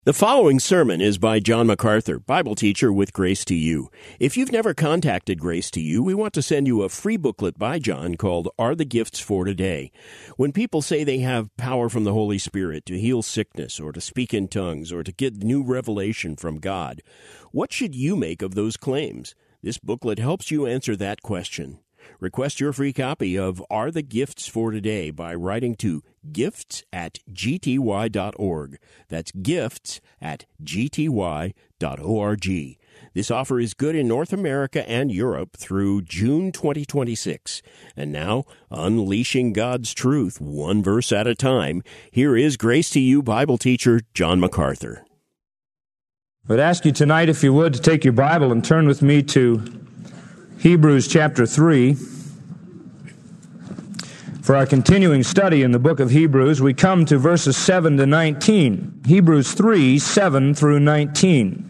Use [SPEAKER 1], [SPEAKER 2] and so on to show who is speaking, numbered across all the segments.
[SPEAKER 1] The following sermon is by John MacArthur, Bible teacher with Grace to You. If you've never contacted Grace to You, we want to send you a free booklet by John called Are the Gifts for Today? When people say they have power from the Holy Spirit to heal sickness or to speak in tongues or to get new revelation from God, what should you make of those claims? This booklet helps you answer that question. Request your free copy of Are the Gifts for Today by writing to gifts@gty.org. That's gifts@gty.org. This offer is good in North America and Europe through June 2026. And now, unleashing God's truth one verse at a time, here is Grace to You Bible teacher John MacArthur.
[SPEAKER 2] I would ask you tonight, if you would, to take your Bible and turn with me to Hebrews chapter 3. For our continuing study in the book of Hebrews, we come to verses 7 to 19. Hebrews 3, 7 through 19.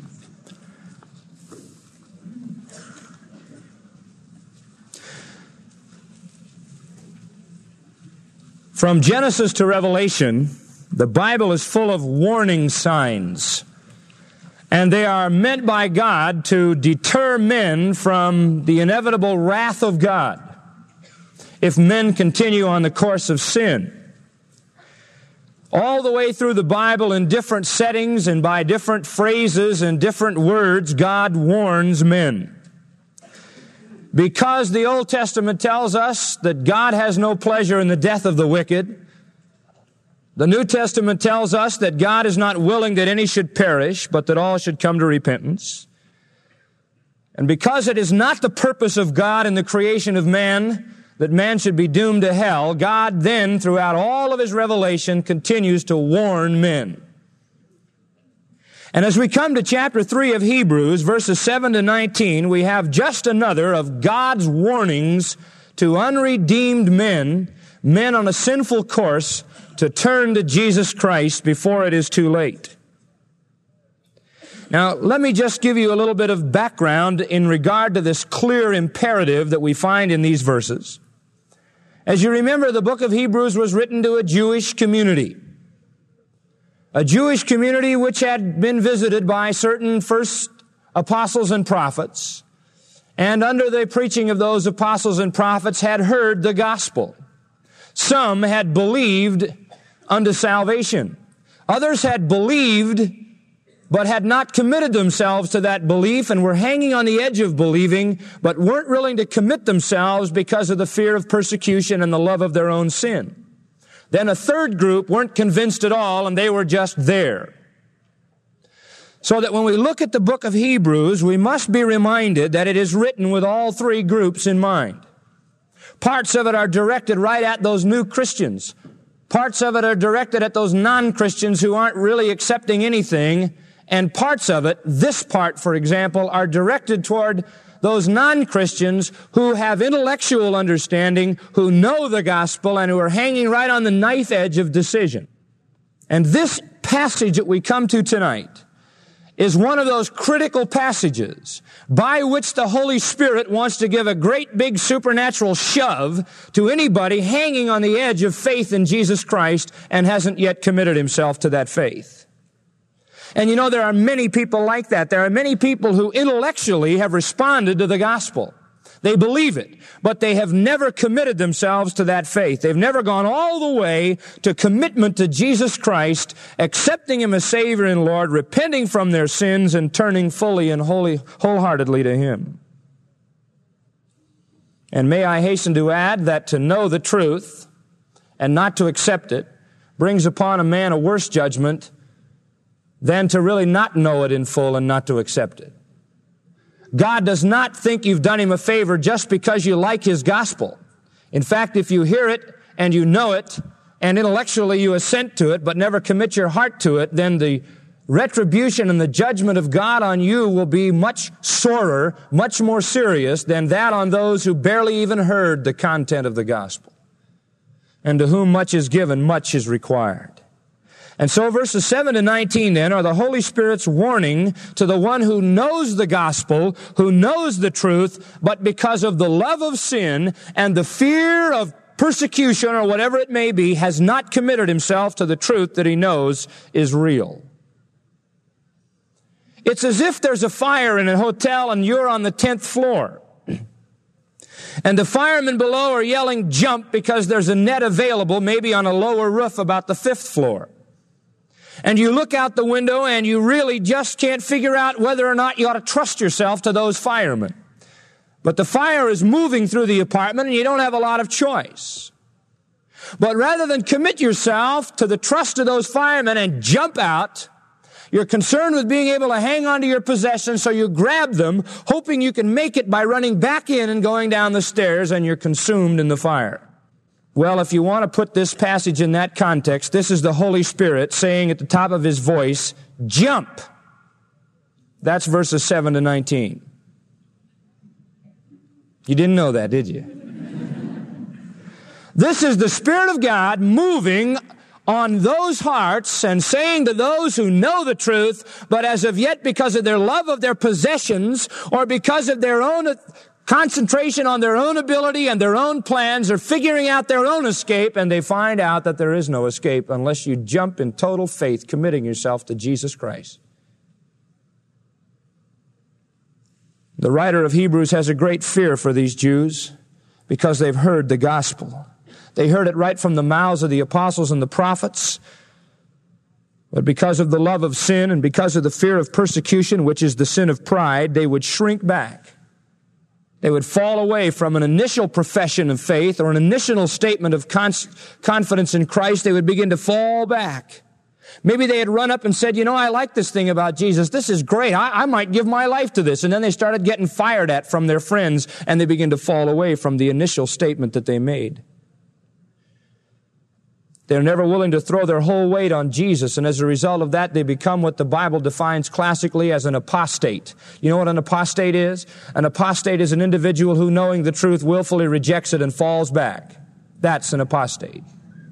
[SPEAKER 2] From Genesis to Revelation, the Bible is full of warning signs. And they are meant by God to deter men from the inevitable wrath of God if men continue on the course of sin. All the way through the Bible, in different settings and by different phrases and different words, God warns men. Because the Old Testament tells us that God has no pleasure in the death of the wicked, the New Testament tells us that God is not willing that any should perish, but that all should come to repentance. And because it is not the purpose of God in the creation of man that man should be doomed to hell, God then, throughout all of His revelation, continues to warn men. And as we come to chapter 3 of Hebrews, verses 7 to 19, we have just another of God's warnings to unredeemed men on a sinful course, to turn to Jesus Christ before it is too late. Now, let me just give you a little bit of background in regard to this clear imperative that we find in these verses. As you remember, the book of Hebrews was written to a Jewish community which had been visited by certain first apostles and prophets, and under the preaching of those apostles and prophets had heard the gospel. Some had believed unto salvation. Others had believed, but had not committed themselves to that belief and were hanging on the edge of believing, but weren't willing to commit themselves because of the fear of persecution and the love of their own sin. Then a third group weren't convinced at all, and they were just there. So that when we look at the book of Hebrews, we must be reminded that it is written with all three groups in mind. Parts of it are directed right at those new Christians. Parts of it are directed at those non-Christians who aren't really accepting anything. And parts of it, this part, for example, are directed toward those non-Christians who have intellectual understanding, who know the gospel, and who are hanging right on the knife edge of decision. And this passage that we come to tonight is one of those critical passages by which the Holy Spirit wants to give a great big supernatural shove to anybody hanging on the edge of faith in Jesus Christ and hasn't yet committed himself to that faith. And you know, there are many people like that. There are many people who intellectually have responded to the gospel. They believe it, but they have never committed themselves to that faith. They've never gone all the way to commitment to Jesus Christ, accepting Him as Savior and Lord, repenting from their sins, and turning fully and wholeheartedly to Him. And may I hasten to add that to know the truth and not to accept it brings upon a man a worse judgment than to really not know it in full and not to accept it. God does not think you've done Him a favor just because you like His gospel. In fact, if you hear it and you know it and intellectually you assent to it but never commit your heart to it, then the retribution and the judgment of God on you will be much sorer, much more serious than that on those who barely even heard the content of the gospel. And to whom much is given, much is required. And so verses 7 to 19 then are the Holy Spirit's warning to the one who knows the gospel, who knows the truth, but because of the love of sin and the fear of persecution or whatever it may be, has not committed himself to the truth that he knows is real. It's as if there's a fire in a hotel and you're on the 10th floor. And the firemen below are yelling, jump, because there's a net available, maybe on a lower roof about the 5th floor. And you look out the window and you really just can't figure out whether or not you ought to trust yourself to those firemen. But the fire is moving through the apartment and you don't have a lot of choice. But rather than commit yourself to the trust of those firemen and jump out, you're concerned with being able to hang on to your possessions, so you grab them, hoping you can make it by running back in and going down the stairs, and you're consumed in the fire. Well, if you want to put this passage in that context, this is the Holy Spirit saying at the top of His voice, jump. That's verses 7 to 19. You didn't know that, did you? This is the Spirit of God moving on those hearts and saying to those who know the truth, but as of yet, because of their love of their possessions or because of their own concentration on their own ability and their own plans, are figuring out their own escape, and they find out that there is no escape unless you jump in total faith, committing yourself to Jesus Christ. The writer of Hebrews has a great fear for these Jews because they've heard the gospel. They heard it right from the mouths of the apostles and the prophets. But because of the love of sin and because of the fear of persecution, which is the sin of pride, they would shrink back. They would fall away from an initial profession of faith or an initial statement of confidence in Christ. They would begin to fall back. Maybe they had run up and said, you know, I like this thing about Jesus. This is great. I might give my life to this. And then they started getting fired at from their friends, and they begin to fall away from the initial statement that they made. They're never willing to throw their whole weight on Jesus, and as a result of that, they become what the Bible defines classically as an apostate. You know what an apostate is? An apostate is an individual who, knowing the truth, willfully rejects it and falls back. That's an apostate.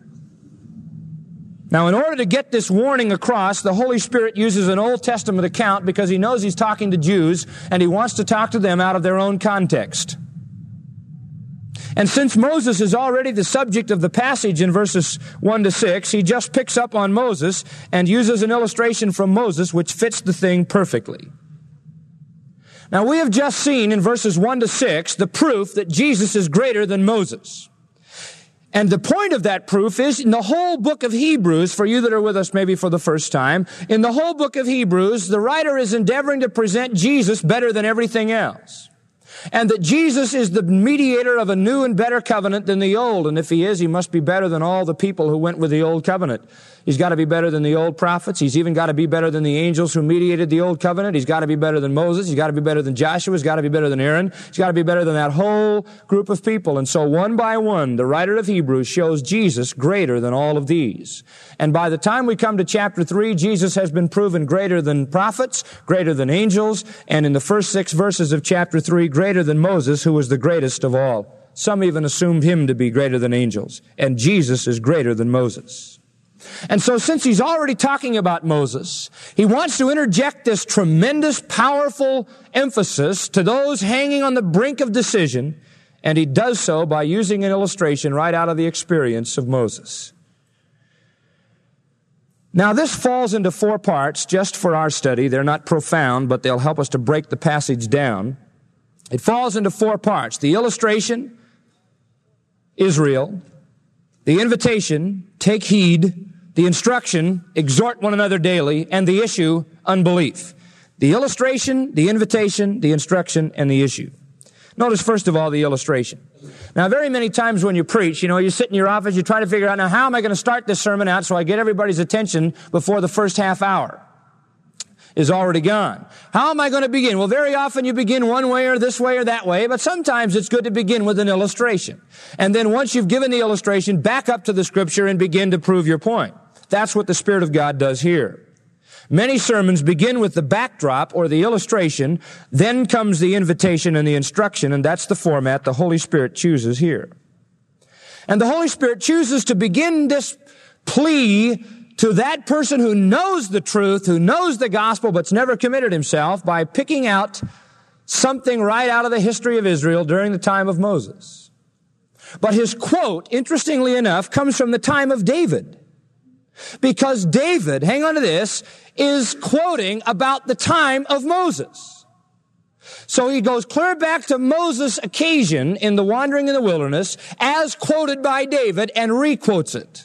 [SPEAKER 2] Now, in order to get this warning across, the Holy Spirit uses an Old Testament account because He knows He's talking to Jews, and He wants to talk to them out of their own context. And since Moses is already the subject of the passage in verses 1 to 6, he just picks up on Moses and uses an illustration from Moses which fits the thing perfectly. Now, we have just seen in verses 1 to 6 the proof that Jesus is greater than Moses. And the point of that proof is in the whole book of Hebrews, for you that are with us maybe for the first time, in the whole book of Hebrews, the writer is endeavoring to present Jesus better than everything else. And that Jesus is the mediator of a new and better covenant than the old. And if He is, He must be better than all the people who went with the old covenant. He's got to be better than the old prophets. He's even got to be better than the angels who mediated the old covenant. He's got to be better than Moses. He's got to be better than Joshua. He's got to be better than Aaron. He's got to be better than that whole group of people. And so one by one, the writer of Hebrews shows Jesus greater than all of these. And by the time we come to chapter 3, Jesus has been proven greater than prophets, greater than angels, and in the first 6 verses of chapter 3, greater than Moses, who was the greatest of all. Some even assumed him to be greater than angels. And Jesus is greater than Moses. And so since he's already talking about Moses, he wants to interject this tremendous, powerful emphasis to those hanging on the brink of decision, and he does so by using an illustration right out of the experience of Moses. Now, this falls into 4 parts just for our study. They're not profound, but they'll help us to break the passage down. It falls into 4 parts. The illustration, Israel. The invitation, take heed. The instruction, exhort one another daily. And the issue, unbelief. The illustration, the invitation, the instruction, and the issue. Notice, first of all, the illustration. Now, very many times when you preach, you sit in your office, you try to figure out, now, how am I going to start this sermon out so I get everybody's attention before the first half hour is already gone? How am I going to begin? Well, very often you begin one way or this way or that way, but sometimes it's good to begin with an illustration. And then once you've given the illustration, back up to the Scripture and begin to prove your point. That's what the Spirit of God does here. Many sermons begin with the backdrop or the illustration, then comes the invitation and the instruction, and that's the format the Holy Spirit chooses here. And the Holy Spirit chooses to begin this plea to that person who knows the truth, who knows the gospel, but's never committed himself, by picking out something right out of the history of Israel during the time of Moses. But his quote, interestingly enough, comes from the time of David. Because David, hang on to this, is quoting about the time of Moses. So he goes clear back to Moses' occasion in the wandering in the wilderness, as quoted by David, and requotes it.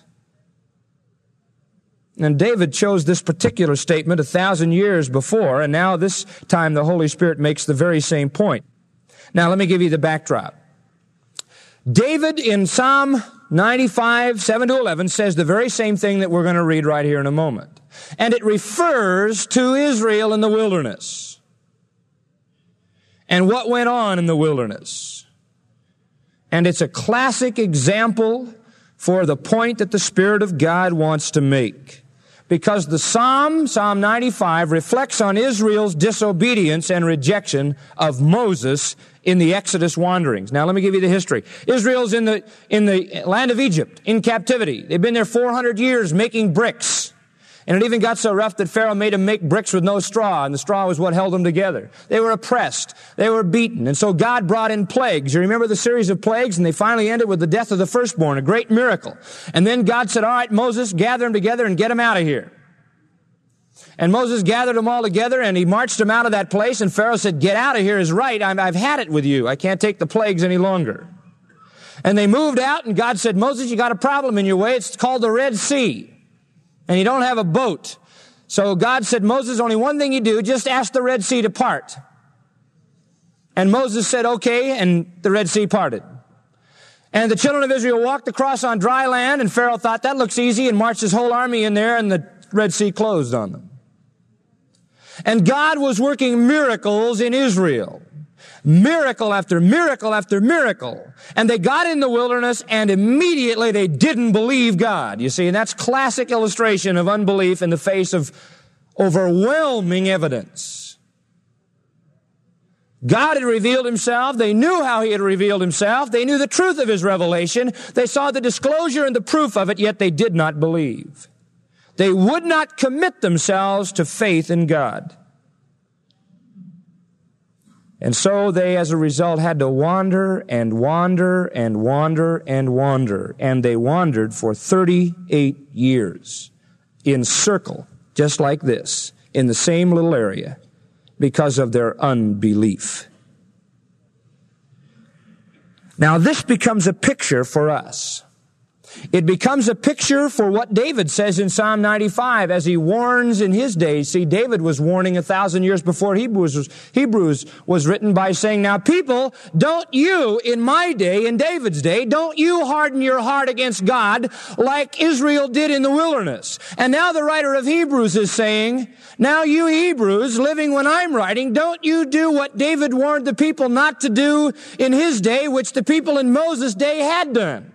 [SPEAKER 2] And David chose this particular statement 1,000 years before, and now this time the Holy Spirit makes the very same point. Now let me give you the backdrop. David in Psalm 95, 7-11 says the very same thing that we're going to read right here in a moment. And it refers to Israel in the wilderness and what went on in the wilderness. And it's a classic example for the point that the Spirit of God wants to make. Because the Psalm 95, reflects on Israel's disobedience and rejection of Moses in the Exodus wanderings. Now let me give you the history. Israel's in the land of Egypt, in captivity. They've been there 400 years making bricks. And it even got so rough that Pharaoh made them make bricks with no straw, and the straw was what held them together. They were oppressed. They were beaten. And so God brought in plagues. You remember the series of plagues? And they finally ended with the death of the firstborn, a great miracle. And then God said, all right, Moses, gather them together and get them out of here. And Moses gathered them all together, and he marched them out of that place, and Pharaoh said, get out of here is right. I've had it with you. I can't take the plagues any longer. And they moved out, and God said, Moses, you got a problem in your way. It's called the Red Sea. And you don't have a boat. So God said, Moses, only one thing you do, just ask the Red Sea to part. And Moses said, okay, and the Red Sea parted. And the children of Israel walked across on dry land, and Pharaoh thought that looks easy, and marched his whole army in there, and the Red Sea closed on them. And God was working miracles in Israel. Miracle after miracle after miracle. And they got in the wilderness, and immediately they didn't believe God. You see, and that's classic illustration of unbelief in the face of overwhelming evidence. God had revealed himself. They knew how he had revealed himself. They knew the truth of his revelation. They saw the disclosure and the proof of it, yet they did not believe. They would not commit themselves to faith in God. And so they, as a result, had to wander and wander and wander and wander. And they wandered for 38 years in circle, just like this, in the same little area, because of their unbelief. Now, this becomes a picture for us. It becomes a picture for what David says in Psalm 95 as he warns in his days. See, David was warning 1,000 years before Hebrews was written by saying, now people, don't you, in my day, in David's day, don't you harden your heart against God like Israel did in the wilderness. And now the writer of Hebrews is saying, now you Hebrews, living when I'm writing, don't you do what David warned the people not to do in his day, which the people in Moses' day had done.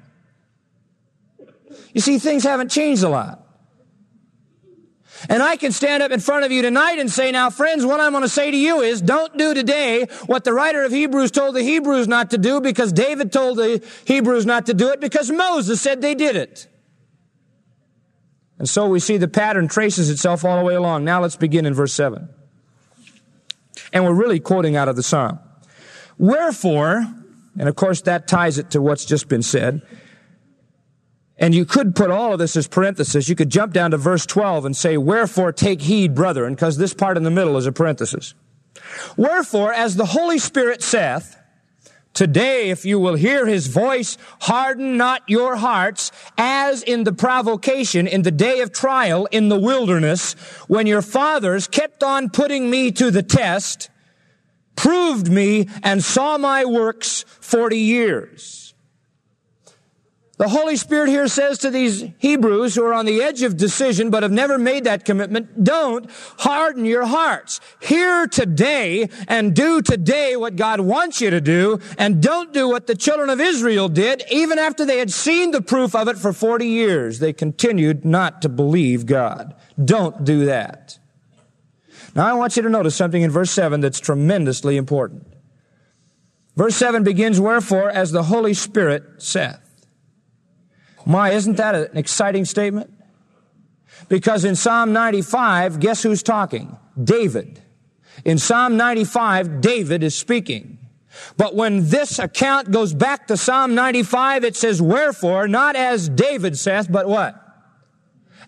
[SPEAKER 2] You see, things haven't changed a lot. And I can stand up in front of you tonight and say, now friends, what I'm going to say to you is, don't do today what the writer of Hebrews told the Hebrews not to do, because David told the Hebrews not to do it, because Moses said they did it. And so we see the pattern traces itself all the way along. Now let's begin in verse 7. And we're really quoting out of the Psalm. Wherefore, and of course that ties it to what's just been said, and you could put all of this as parenthesis. You could jump down to verse 12 and say, wherefore take heed, brethren, because this part in the middle is a parenthesis. Wherefore, as the Holy Spirit saith, today if you will hear his voice, harden not your hearts, as in the provocation, in the day of trial, in the wilderness, when your fathers kept on putting me to the test, proved me, and saw my works 40 years. The Holy Spirit here says to these Hebrews who are on the edge of decision but have never made that commitment, don't harden your hearts. Hear today and do today what God wants you to do, and don't do what the children of Israel did. Even after they had seen the proof of it for 40 years, they continued not to believe God. Don't do that. Now I want you to notice something in verse 7 that's tremendously important. Verse 7 begins, wherefore, as the Holy Spirit saith. My, isn't that an exciting statement? Because in Psalm 95, guess who's talking? David. In Psalm 95, David is speaking. But when this account goes back to Psalm 95, it says, wherefore, not as David saith, but what?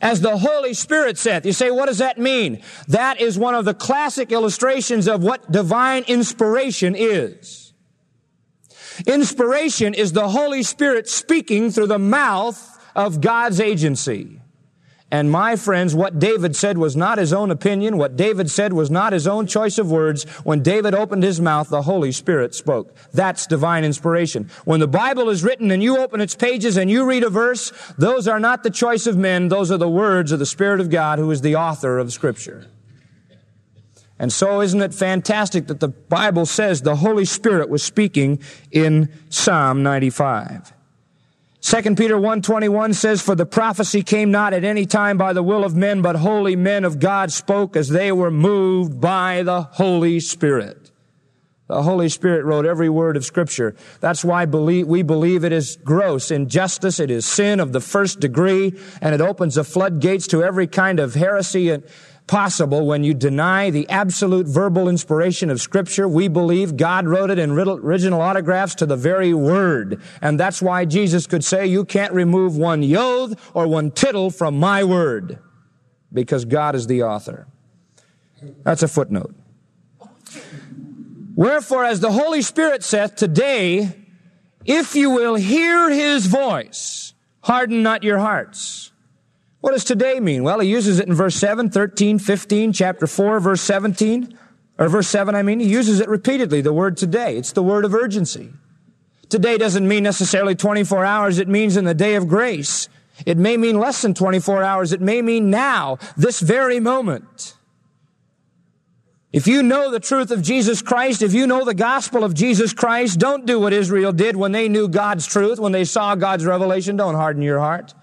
[SPEAKER 2] as the Holy Spirit saith. You say, what does that mean? That is one of the classic illustrations of what divine inspiration is. Inspiration is the Holy Spirit speaking through the mouth of God's agency. And my friends, what David said was not his own opinion. What David said was not his own choice of words. When David opened his mouth, the Holy Spirit spoke. That's divine inspiration. When the Bible is written and you open its pages and you read a verse, those are not the choice of men. Those are the words of the Spirit of God, who is the author of Scripture. And so isn't it fantastic that the Bible says the Holy Spirit was speaking in Psalm 95? 2 Peter 1:21 says, for the prophecy came not at any time by the will of men, but holy men of God spoke as they were moved by the Holy Spirit. The Holy Spirit wrote every word of Scripture. That's why we believe it is gross injustice, it is sin of the first degree, and it opens the floodgates to every kind of heresy possible when you deny the absolute verbal inspiration of Scripture. We believe God wrote it in original autographs to the very word. And that's why Jesus could say, you can't remove one yod or one tittle from my word, because God is the author. That's a footnote. Wherefore, as the Holy Spirit saith, today, if you will hear His voice, harden not your hearts. What does today mean? Well, he uses it in verse 7, 13, 15, chapter 4, verse 17, or verse 7, he uses it repeatedly, the word today. It's the word of urgency. Today doesn't mean necessarily 24 hours. It means in the day of grace. It may mean less than 24 hours. It may mean now, this very moment. If you know the truth of Jesus Christ, if you know the gospel of Jesus Christ, don't do what Israel did when they knew God's truth, when they saw God's revelation. Don't harden your heart.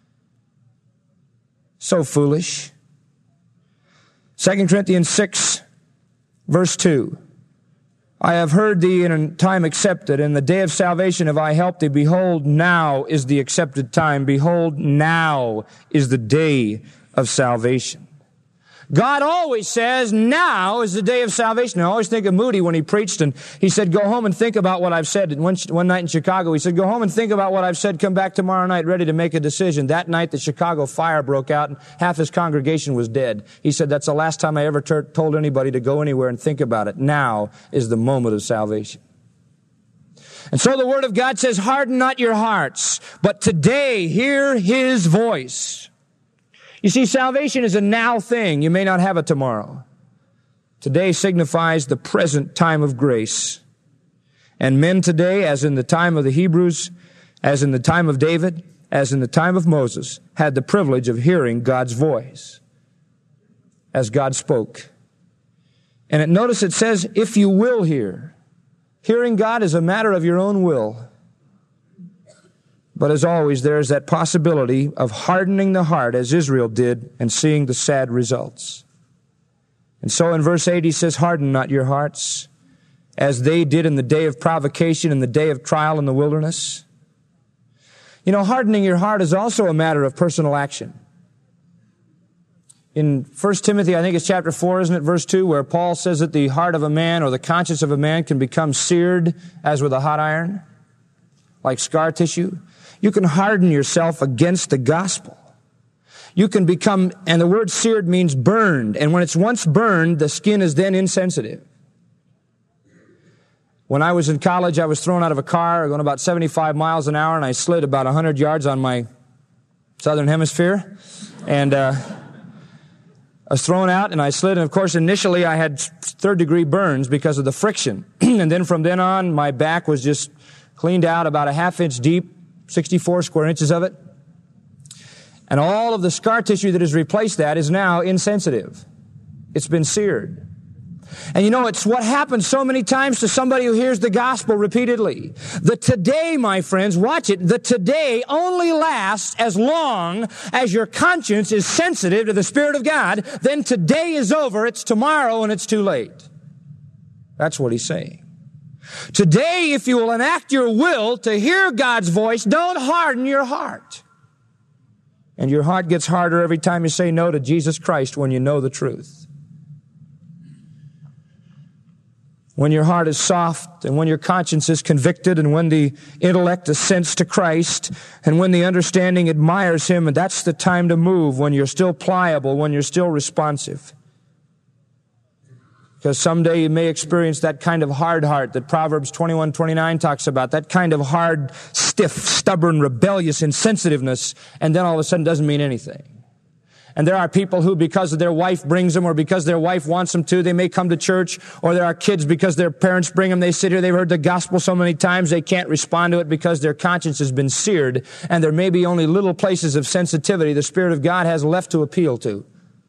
[SPEAKER 2] So foolish. 2 Corinthians 6, verse 2. I have heard thee in a time accepted. In the day of salvation have I helped thee. Behold, now is the accepted time. Behold, now is the day of salvation. God always says, now is the day of salvation. I always think of Moody when he preached, and he said, go home and think about what I've said. And one night in Chicago, he said, go home and think about what I've said. Come back tomorrow night ready to make a decision. That night, the Chicago fire broke out, and half his congregation was dead. He said, that's the last time I ever told anybody to go anywhere and think about it. Now is the moment of salvation. And so the Word of God says, harden not your hearts, but today hear His voice. You see, salvation is a now thing. You may not have it tomorrow. Today signifies the present time of grace. And men today, as in the time of the Hebrews, as in the time of David, as in the time of Moses, had the privilege of hearing God's voice as God spoke. And notice it says, if you will hear. Hearing God is a matter of your own will. But as always, there is that possibility of hardening the heart as Israel did and seeing the sad results. And so in verse 8 he says, harden not your hearts as they did in the day of provocation, in the day of trial in the wilderness. You know, hardening your heart is also a matter of personal action. In 1 Timothy, I think it's chapter 4, isn't it, verse 2, where Paul says that the heart of a man or the conscience of a man can become seared as with a hot iron, like scar tissue. You can harden yourself against the gospel. You can become, and the word seared means burned, and when it's once burned, the skin is then insensitive. When I was in college, I was thrown out of a car going about 75 miles an hour, and I slid about 100 yards on my southern hemisphere, and I was thrown out, and I slid, and of course, initially I had third-degree burns because of the friction, and then from then on, my back was just cleaned out about a half-inch deep, 64 square inches of it. And all of the scar tissue that has replaced that is now insensitive. It's been seared. And you know, it's what happens so many times to somebody who hears the gospel repeatedly. The today, my friends, watch it, the today only lasts as long as your conscience is sensitive to the Spirit of God. Then today is over, it's tomorrow, and it's too late. That's what he's saying. Today, if you will enact your will to hear God's voice, don't harden your heart. And your heart gets harder every time you say no to Jesus Christ when you know the truth. when your heart is soft, and when your conscience is convicted, and when the intellect assents to Christ, and when the understanding admires Him, and that's the time to move, when you're still pliable, when you're still responsive. Because someday you may experience that kind of hard heart that Proverbs 21:29 talks about, that kind of hard, stiff, stubborn, rebellious insensitiveness, and then all of a sudden doesn't mean anything. And there are people who, because their wife brings them, or because their wife wants them to, they may come to church, or there are kids because their parents bring them, they sit here, they've heard the gospel so many times, they can't respond to it because their conscience has been seared, and there may be only little places of sensitivity the Spirit of God has left to appeal to.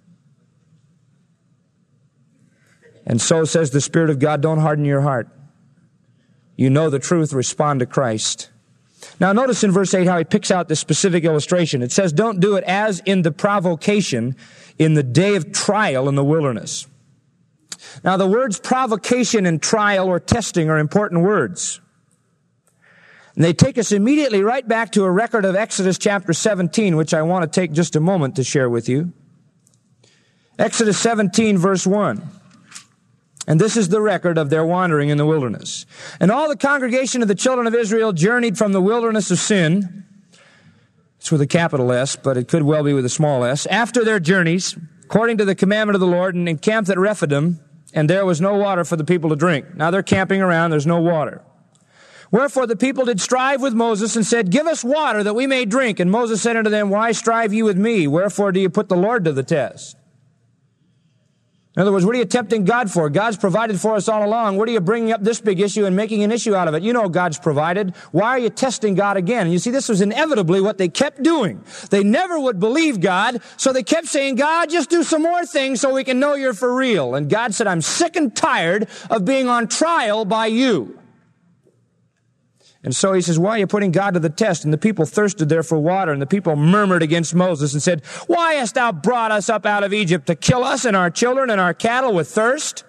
[SPEAKER 2] And so says the Spirit of God, don't harden your heart. You know the truth, respond to Christ. Now notice in verse 8 how he picks out this specific illustration. It says, don't do it as in the provocation in the day of trial in the wilderness. Now the words provocation and trial or testing are important words. And they take us immediately right back to a record of Exodus chapter 17, which I want to take just a moment to share with you. Exodus 17 verse 1. And this is the record of their wandering in the wilderness. And all the congregation of the children of Israel journeyed from the wilderness of sin. It's with a capital S, but it could well be with a small s. After their journeys, according to the commandment of the Lord, and encamped at Rephidim, and there was no water for the people to drink. Now they're camping around, there's no water. Wherefore the people did strive with Moses and said, give us water that we may drink. And Moses said unto them, why strive ye with me? Wherefore do you put the Lord to the test? In other words, what are you tempting God for? God's provided for us all along. What are you bringing up this big issue and making an issue out of it? You know God's provided. Why are you testing God again? And you see, this was inevitably what they kept doing. They never would believe God, so they kept saying, God, just do some more things so we can know you're for real. And God said, I'm sick and tired of being on trial by you. And so he says, why are you putting God to the test? And the people thirsted there for water, and the people murmured against Moses and said, why hast thou brought us up out of Egypt to kill us and our children and our cattle with thirst?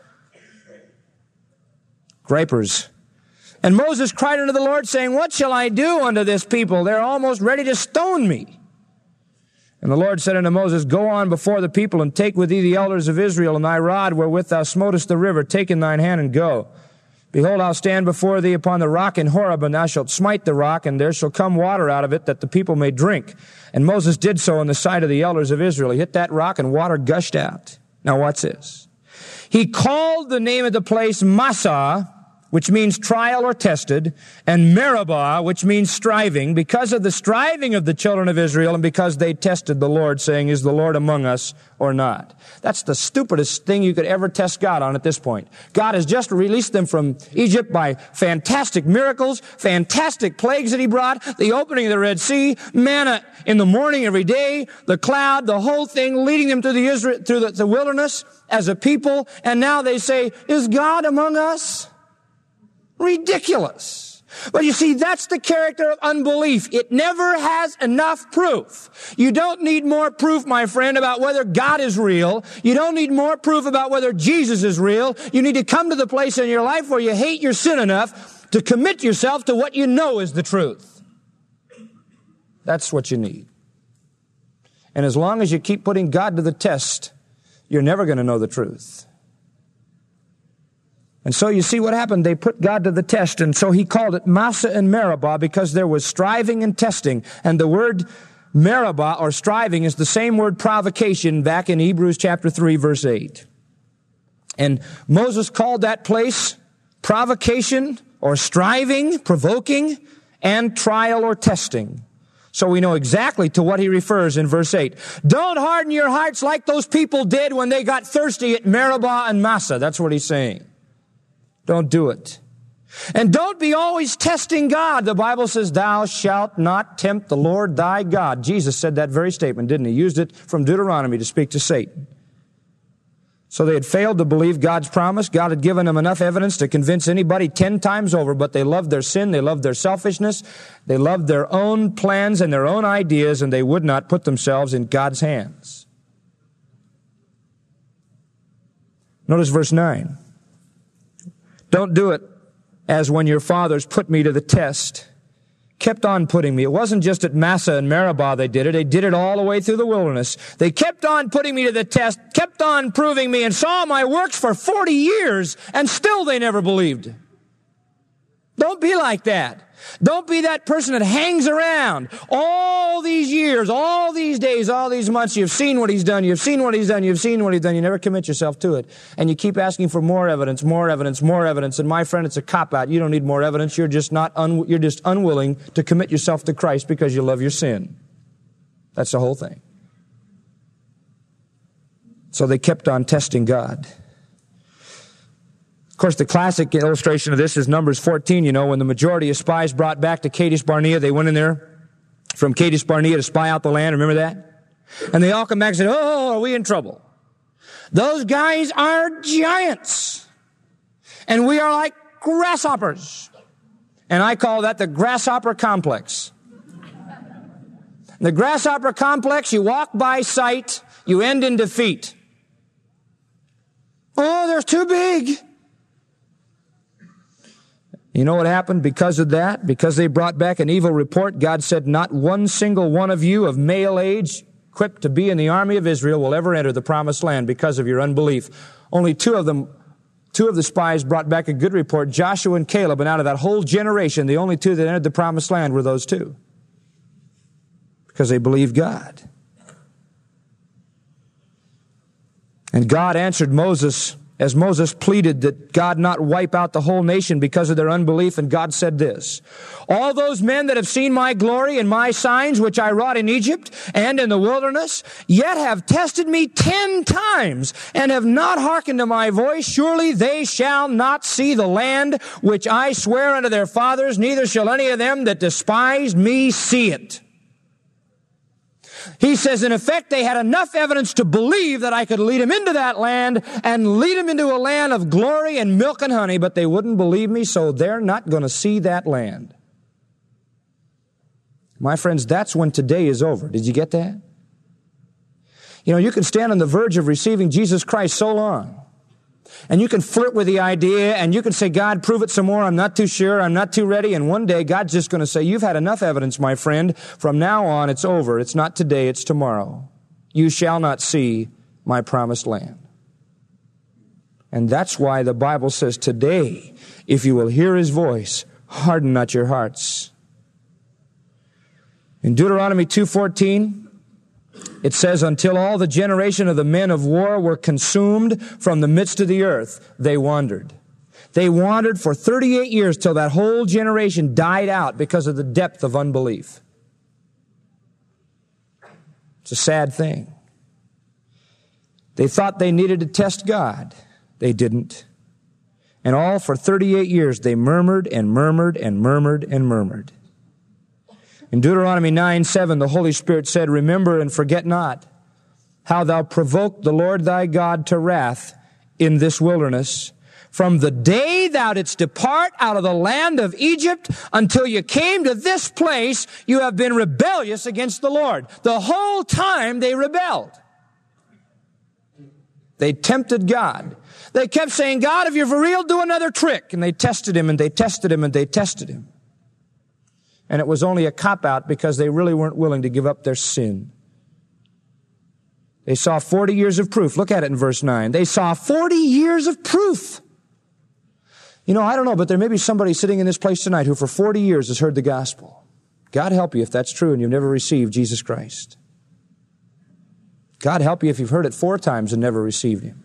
[SPEAKER 2] Gripers. And Moses cried unto the Lord, saying, what shall I do unto this people? They're almost ready to stone me. And the Lord said unto Moses, go on before the people, and take with thee the elders of Israel, and thy rod wherewith thou smotest the river, take in thine hand and go. Behold, I'll stand before thee upon the rock in Horeb, and thou shalt smite the rock, and there shall come water out of it, that the people may drink. And Moses did so in the sight of the elders of Israel. He hit that rock, and water gushed out. Now watch this. He called the name of the place Massah, which means trial or tested, and Meribah, which means striving, because of the striving of the children of Israel, and because they tested the Lord, saying, is the Lord among us or not? That's the stupidest thing you could ever test God on at this point. God has just released them from Egypt by fantastic miracles, fantastic plagues that He brought, the opening of the Red Sea, manna in the morning every day, the cloud, the whole thing leading them through the wilderness as a people, and now they say, is God among us? Ridiculous. But you see, that's the character of unbelief. It never has enough proof. You don't need more proof, my friend, about whether God is real. You don't need more proof about whether Jesus is real. You need to come to the place in your life where you hate your sin enough to commit yourself to what you know is the truth. That's what you need. And as long as you keep putting God to the test, you're never going to know the truth. And so you see what happened. They put God to the test, and so He called it Massah and Meribah because there was striving and testing. And the word Meribah, or striving, is the same word provocation back in Hebrews chapter 3, verse 8. And Moses called that place provocation or striving, provoking, and trial or testing. So we know exactly to what he refers in verse 8. Don't harden your hearts like those people did when they got thirsty at Meribah and Massah. That's what he's saying. Don't do it. And don't be always testing God. The Bible says, thou shalt not tempt the Lord thy God. Jesus said that very statement, didn't he? He used it from Deuteronomy to speak to Satan. So they had failed to believe God's promise. God had given them enough evidence to convince anybody 10 times over, but they loved their sin, they loved their selfishness, they loved their own plans and their own ideas, and they would not put themselves in God's hands. Notice verse 9. Don't do it as when your fathers put me to the test, kept on putting me. It wasn't just at Massa and Meribah they did it. They did it all the way through the wilderness. They kept on putting me to the test, kept on proving me, and saw my works for 40 years, and still they never believed. Don't be like that. Don't be that person that hangs around all these years, all these days, all these months. You've seen what he's done. You've seen what he's done. You've seen what he's done. You never commit yourself to it. And you keep asking for more evidence, more evidence, more evidence. And my friend, it's a cop-out. You don't need more evidence. You're just unwilling to commit yourself to Christ because you love your sin. That's the whole thing. So they kept on testing God. Of course, the classic illustration of this is Numbers 14, when the majority of spies brought back to Kadesh Barnea, they went in there from Kadesh Barnea to spy out the land. Remember that? And they all come back and said, oh, are we in trouble? Those guys are giants. And we are like grasshoppers. And I call that the grasshopper complex. The grasshopper complex, you walk by sight, you end in defeat. Oh, they're too big. You know what happened because of that? Because they brought back an evil report, God said, not one single one of you of male age, equipped to be in the army of Israel, will ever enter the promised land because of your unbelief. Only two of the spies brought back a good report, Joshua and Caleb, and out of that whole generation, the only two that entered the promised land were those two. Because they believed God. And God answered Moses as Moses pleaded that God not wipe out the whole nation because of their unbelief, and God said this, all those men that have seen my glory and my signs which I wrought in Egypt and in the wilderness, yet have tested me 10 times and have not hearkened to my voice, surely they shall not see the land which I swear unto their fathers, neither shall any of them that despised me see it. He says, in effect, they had enough evidence to believe that I could lead them into that land and lead them into a land of glory and milk and honey, but they wouldn't believe me, so they're not going to see that land. My friends, that's when today is over. Did you get that? You can stand on the verge of receiving Jesus Christ so long. And you can flirt with the idea, and you can say, God, prove it some more. I'm not too sure. I'm not too ready. And one day, God's just going to say, you've had enough evidence, my friend. From now on, it's over. It's not today. It's tomorrow. You shall not see my promised land. And that's why the Bible says today, if you will hear his voice, harden not your hearts. In Deuteronomy 2:14, it says, until all the generation of the men of war were consumed from the midst of the earth, they wandered. They wandered for 38 years till that whole generation died out because of the depth of unbelief. It's a sad thing. They thought they needed to test God. They didn't. And all for 38 years they murmured and murmured and murmured and murmured. In Deuteronomy 9:7, the Holy Spirit said, remember and forget not how thou provoked the Lord thy God to wrath in this wilderness, from the day thou didst depart out of the land of Egypt until you came to this place, you have been rebellious against the Lord. The whole time they rebelled. They tempted God. They kept saying, God, if you're for real, do another trick. And they tested him and they tested him and they tested him. And it was only a cop-out because they really weren't willing to give up their sin. They saw 40 years of proof. Look at it in verse 9. They saw 40 years of proof. I don't know, but there may be somebody sitting in this place tonight who for 40 years has heard the gospel. God help you if that's true and you've never received Jesus Christ. God help you if you've heard it 4 times and never received him.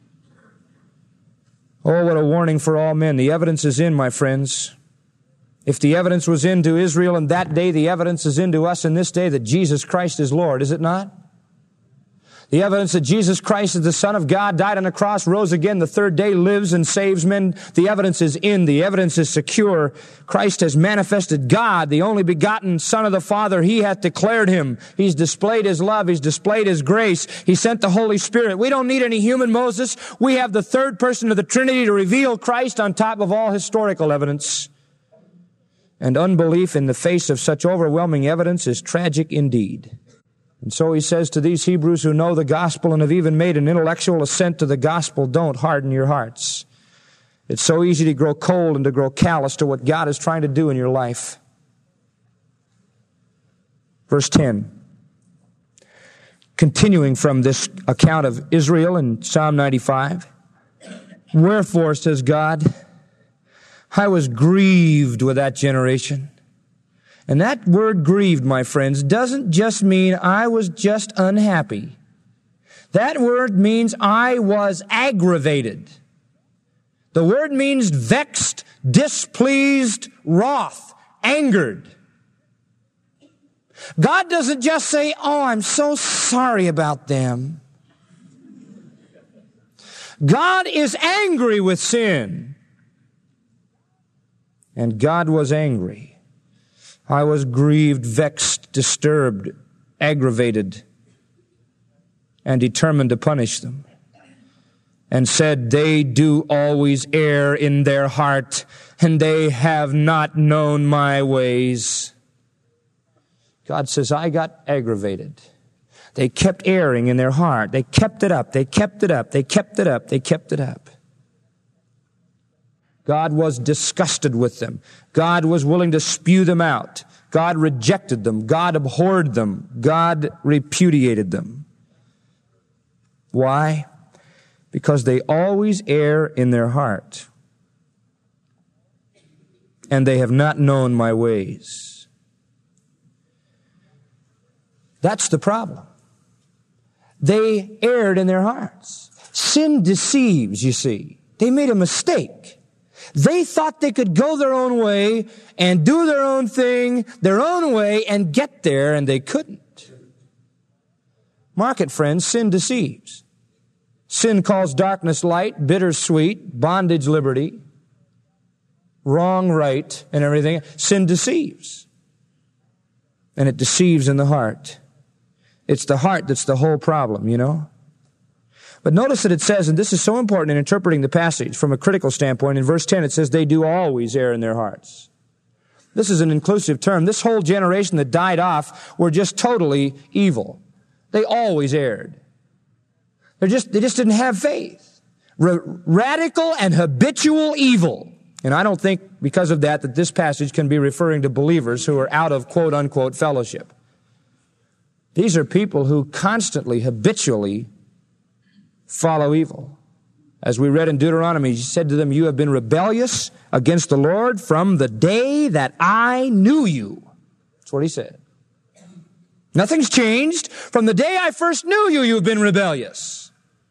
[SPEAKER 2] Oh, what a warning for all men. The evidence is in, my friends. If the evidence was into Israel in that day, the evidence is into us in this day that Jesus Christ is Lord, is it not? The evidence that Jesus Christ is the Son of God, died on the cross, rose again the 3rd day, lives and saves men. The evidence is in. The evidence is secure. Christ has manifested God, the only begotten Son of the Father. He hath declared him. He's displayed his love. He's displayed his grace. He sent the Holy Spirit. We don't need any human Moses. We have the 3rd person of the Trinity to reveal Christ on top of all historical evidence. And unbelief in the face of such overwhelming evidence is tragic indeed. And so he says to these Hebrews who know the gospel and have even made an intellectual assent to the gospel, don't harden your hearts. It's so easy to grow cold and to grow callous to what God is trying to do in your life. Verse 10. Continuing from this account of Israel in Psalm 95. Wherefore, says God, I was grieved with that generation. And that word grieved, my friends, doesn't just mean I was just unhappy. That word means I was aggravated. The word means vexed, displeased, wroth, angered. God doesn't just say, oh, I'm so sorry about them. God is angry with sin. And God was angry. I was grieved, vexed, disturbed, aggravated, and determined to punish them. And said, they do always err in their heart, and they have not known my ways. God says, I got aggravated. They kept erring in their heart. They kept it up. They kept it up. They kept it up. They kept it up. God was disgusted with them. God was willing to spew them out. God rejected them. God abhorred them. God repudiated them. Why? Because they always err in their heart. And they have not known my ways. That's the problem. They erred in their hearts. Sin deceives, you see. They made a mistake. They thought they could go their own way and do their own thing, their own way, and get there, and they couldn't. Mark it, friends, sin deceives. Sin calls darkness light, bitter sweet, bondage liberty, wrong right, and everything. Sin deceives. And it deceives in the heart. It's the heart that's the whole problem, you know. But notice that it says, and this is so important in interpreting the passage from a critical standpoint, in verse 10 it says, they do always err in their hearts. This is an inclusive term. This whole generation that died off were just totally evil. They always erred. They just didn't have faith. Radical and habitual evil. And I don't think because of that this passage can be referring to believers who are out of quote unquote fellowship. These are people who constantly, habitually follow evil. As we read in Deuteronomy, he said to them, you have been rebellious against the Lord from the day that I knew you. That's what he said. Nothing's changed. From the day I first knew you, you've been rebellious.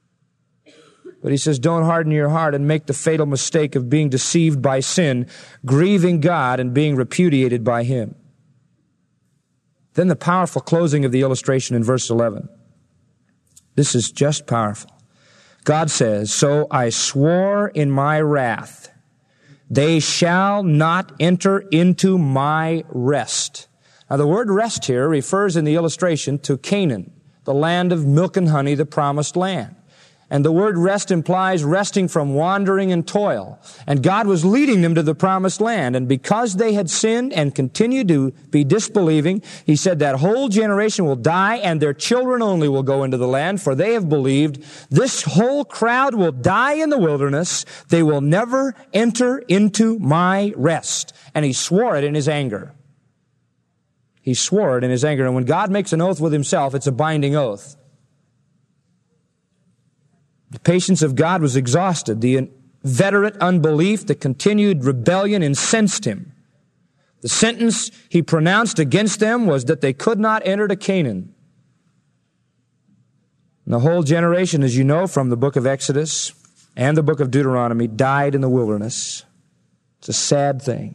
[SPEAKER 2] But he says, don't harden your heart and make the fatal mistake of being deceived by sin, grieving God and being repudiated by him. Then the powerful closing of the illustration in verse 11. This is just powerful. God says, so I swore in my wrath, they shall not enter into my rest. Now the word rest here refers in the illustration to Canaan, the land of milk and honey, the promised land. And the word rest implies resting from wandering and toil. And God was leading them to the promised land. And because they had sinned and continued to be disbelieving, he said that whole generation will die and their children only will go into the land, for they have believed. This whole crowd will die in the wilderness. They will never enter into my rest. And he swore it in his anger. He swore it in his anger. And when God makes an oath with himself, it's a binding oath. The patience of God was exhausted. The inveterate unbelief, the continued rebellion incensed him. The sentence he pronounced against them was that they could not enter to Canaan. And the whole generation, as you know from the book of Exodus and the book of Deuteronomy, died in the wilderness. It's a sad thing.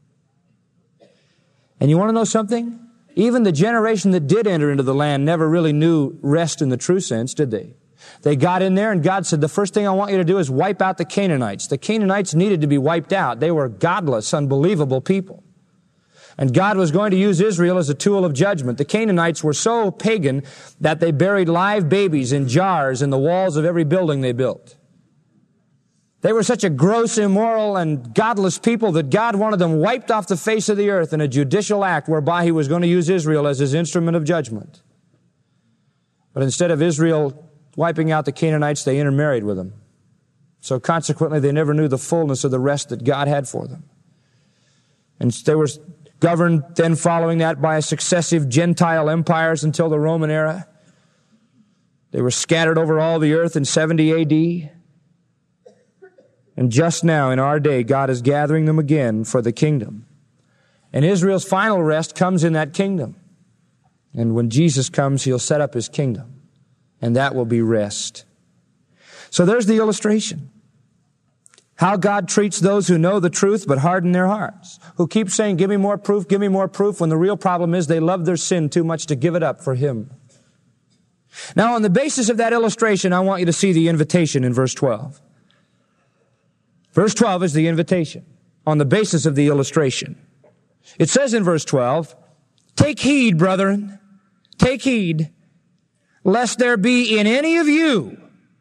[SPEAKER 2] And you want to know something? Even the generation that did enter into the land never really knew rest in the true sense, did they? They got in there and God said, the first thing I want you to do is wipe out the Canaanites. The Canaanites needed to be wiped out. They were godless, unbelievable people. And God was going to use Israel as a tool of judgment. The Canaanites were so pagan that they buried live babies in jars in the walls of every building they built. They were such a gross, immoral, and godless people that God wanted them wiped off the face of the earth in a judicial act whereby he was going to use Israel as his instrument of judgment. But instead of Israel wiping out the Canaanites, they intermarried with them. So consequently, they never knew the fullness of the rest that God had for them. And they were governed then following that by successive Gentile empires until the Roman era. They were scattered over all the earth in 70 A.D. And just now, in our day, God is gathering them again for the kingdom. And Israel's final rest comes in that kingdom. And when Jesus comes, He'll set up His kingdom. And that will be rest. So there's the illustration. How God treats those who know the truth but harden their hearts. Who keep saying, give me more proof, when the real problem is they love their sin too much to give it up for Him. Now, on the basis of that illustration, I want you to see the invitation in verse 12. Verse 12 is the invitation on the basis of the illustration. It says in verse 12, take heed, brethren, take heed, lest there be in any of you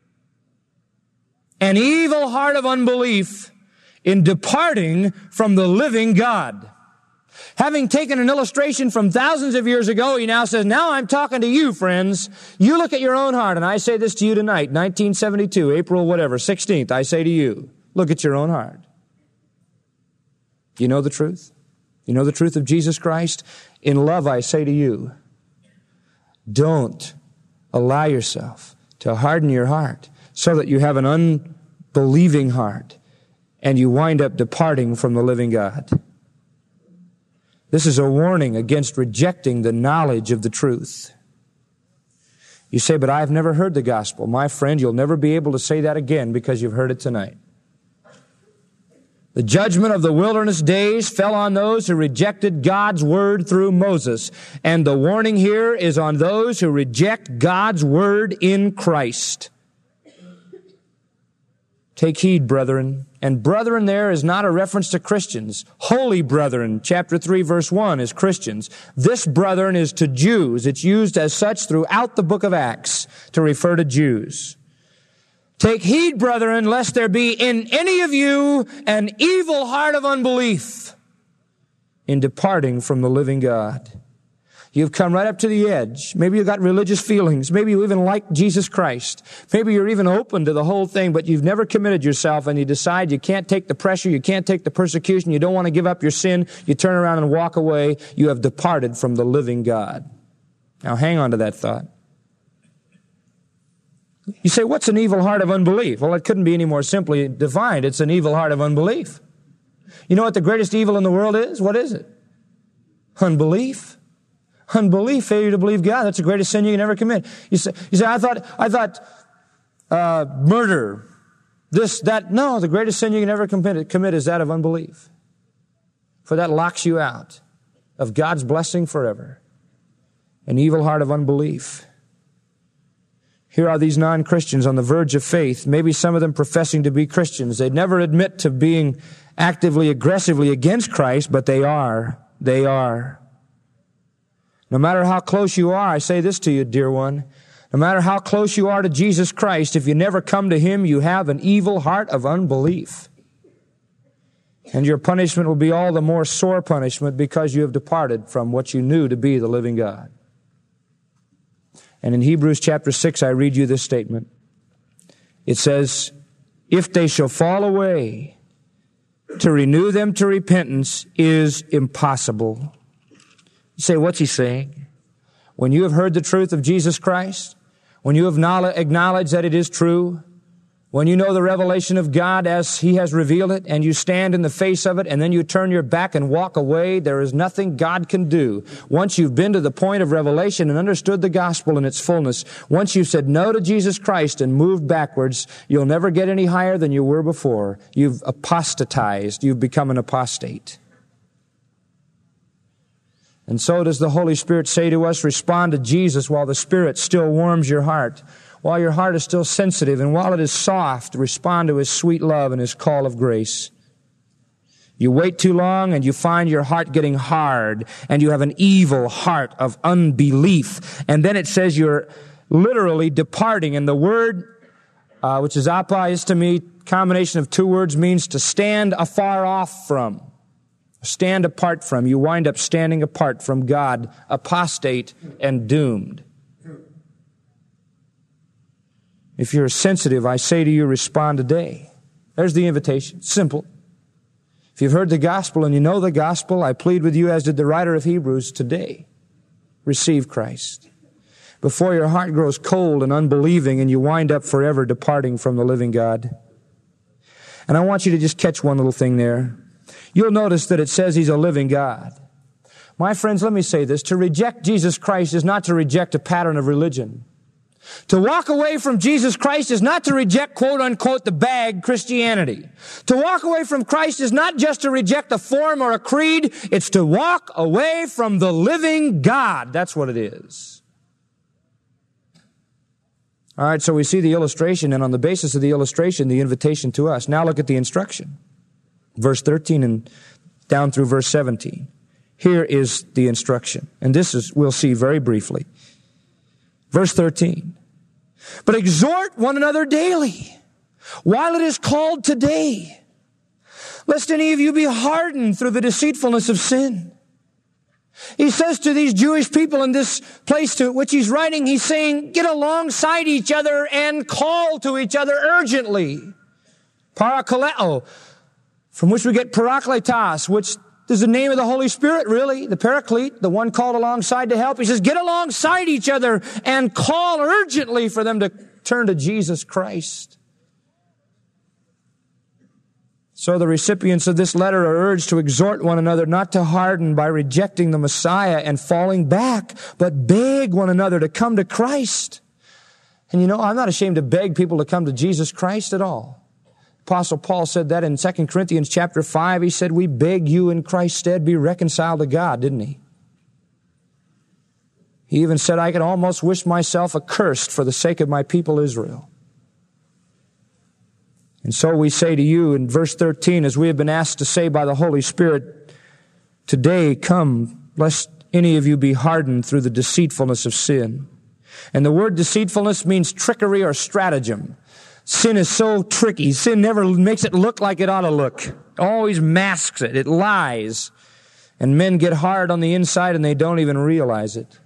[SPEAKER 2] an evil heart of unbelief in departing from the living God. Having taken an illustration from thousands of years ago, he now says, now I'm talking to you, friends. You look at your own heart, and I say this to you tonight, 1972, April 16th, I say to you, look at your own heart. You know the truth? You know the truth of Jesus Christ? In love, I say to you, don't allow yourself to harden your heart so that you have an unbelieving heart and you wind up departing from the living God. This is a warning against rejecting the knowledge of the truth. You say, but I've never heard the gospel. My friend, you'll never be able to say that again because you've heard it tonight. The judgment of the wilderness days fell on those who rejected God's word through Moses. And the warning here is on those who reject God's word in Christ. Take heed, brethren. And brethren there is not a reference to Christians. Holy brethren, chapter 3, verse 1 is Christians. This brethren is to Jews. It's used as such throughout the book of Acts to refer to Jews. Take heed, brethren, lest there be in any of you an evil heart of unbelief in departing from the living God. You've come right up to the edge. Maybe you've got religious feelings. Maybe you even like Jesus Christ. Maybe you're even open to the whole thing, but you've never committed yourself and you decide you can't take the pressure, you can't take the persecution, you don't want to give up your sin, you turn around and walk away. You have departed from the living God. Now hang on to that thought. You say, what's an evil heart of unbelief? Well, it couldn't be any more simply defined. It's an evil heart of unbelief. You know what the greatest evil in the world is? What is it? Unbelief. Unbelief, failure to believe God. That's the greatest sin you can ever commit. You say, I thought murder, this, that. No, the greatest sin you can ever commit is that of unbelief. For that locks you out of God's blessing forever. An evil heart of unbelief. Here are these non-Christians on the verge of faith, maybe some of them professing to be Christians. They'd never admit to being actively, aggressively against Christ, but they are. They are. No matter how close you are, I say this to you, dear one, no matter how close you are to Jesus Christ, if you never come to Him, you have an evil heart of unbelief. And your punishment will be all the more sore punishment because you have departed from what you knew to be the living God. And in Hebrews chapter 6, I read you this statement. It says, if they shall fall away, to renew them to repentance is impossible. You say, what's he saying? When you have heard the truth of Jesus Christ, when you have acknowledged that it is true, when you know the revelation of God as He has revealed it, and you stand in the face of it, and then you turn your back and walk away, there is nothing God can do. Once you've been to the point of revelation and understood the gospel in its fullness, once you've said no to Jesus Christ and moved backwards, you'll never get any higher than you were before. You've apostatized. You've become an apostate. And so does the Holy Spirit say to us, respond to Jesus while the Spirit still warms your heart. While your heart is still sensitive and while it is soft, respond to His sweet love and His call of grace. You wait too long and you find your heart getting hard and you have an evil heart of unbelief. And then it says you're literally departing. And the word, which is apa, is to me, combination of two words, means to stand afar off from. Stand apart from. You wind up standing apart from God, apostate and doomed. If you're sensitive, I say to you, respond today. There's the invitation. Simple. If you've heard the gospel and you know the gospel, I plead with you, as did the writer of Hebrews, today, receive Christ. Before your heart grows cold and unbelieving and you wind up forever departing from the living God. And I want you to just catch one little thing there. You'll notice that it says He's a living God. My friends, let me say this. To reject Jesus Christ is not to reject a pattern of religion. To walk away from Jesus Christ is not to reject, quote unquote, the bag Christianity. To walk away from Christ is not just to reject a form or a creed. It's to walk away from the living God. That's what it is. All right, so we see the illustration, and on the basis of the illustration, the invitation to us. Now look at the instruction. Verse 13 and down through verse 17. Here is the instruction. And this is, we'll see very briefly. Verse 13. But exhort one another daily, while it is called today, lest any of you be hardened through the deceitfulness of sin. He says to these Jewish people in this place to which he's writing, he's saying, get alongside each other and call to each other urgently. Parakaleo, from which we get parakletos, which is the name of the Holy Spirit, really, the Paraclete, the one called alongside to help. He says, get alongside each other and call urgently for them to turn to Jesus Christ. So the recipients of this letter are urged to exhort one another not to harden by rejecting the Messiah and falling back, but beg one another to come to Christ. And you know, I'm not ashamed to beg people to come to Jesus Christ at all. Apostle Paul said that in 2 Corinthians chapter 5. He said, we beg you in Christ's stead be reconciled to God, didn't he? He even said, I could almost wish myself accursed for the sake of my people Israel. And so we say to you in verse 13, as we have been asked to say by the Holy Spirit, today come, lest any of you be hardened through the deceitfulness of sin. And the word deceitfulness means trickery or stratagem. Sin is so tricky. Sin never makes it look like it ought to look. It always masks it. It lies. And men get hard on the inside and they don't even realize it.